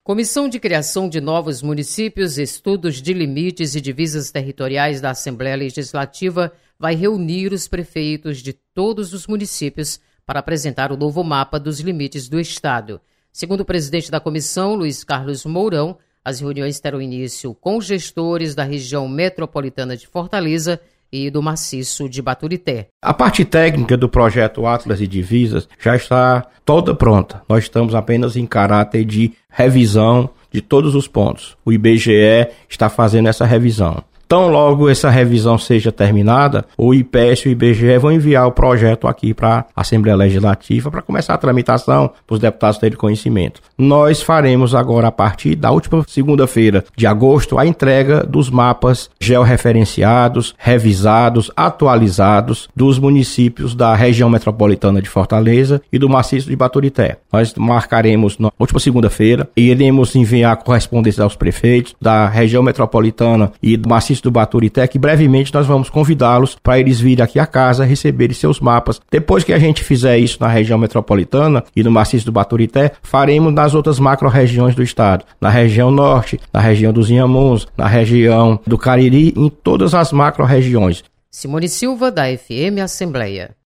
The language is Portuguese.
Comissão de Criação de Novos Municípios, Estudos de Limites e Divisas Territoriais da Assembleia Legislativa vai reunir os prefeitos de todos os municípios para apresentar o novo mapa dos limites do Estado. Segundo o presidente da comissão, Luiz Carlos Mourão, as reuniões terão início com gestores da região metropolitana de Fortaleza e do maciço de Baturité. A parte técnica do projeto Atlas e Divisas já está toda pronta. Nós estamos apenas em caráter de revisão de todos os pontos. O IBGE está fazendo essa revisão. Tão logo essa revisão seja terminada, o IPES e o IBGE vão enviar o projeto aqui para a Assembleia Legislativa para começar a tramitação, para os deputados terem conhecimento. Nós faremos agora, a partir da última segunda-feira de agosto, a entrega dos mapas georreferenciados, revisados, atualizados dos municípios da região metropolitana de Fortaleza e do maciço de Baturité. Nós marcaremos na última segunda-feira e iremos enviar correspondências aos prefeitos da região metropolitana e do maciço do Baturité, que brevemente nós vamos convidá-los para eles virem aqui à casa receberem seus mapas. Depois que a gente fizer isso na região metropolitana e no maciço do Baturité, faremos nas outras macro-regiões do estado, na região norte, na região dos Inhamuns, na região do Cariri, em todas as macro-regiões. Simone Silva, da FM Assembleia.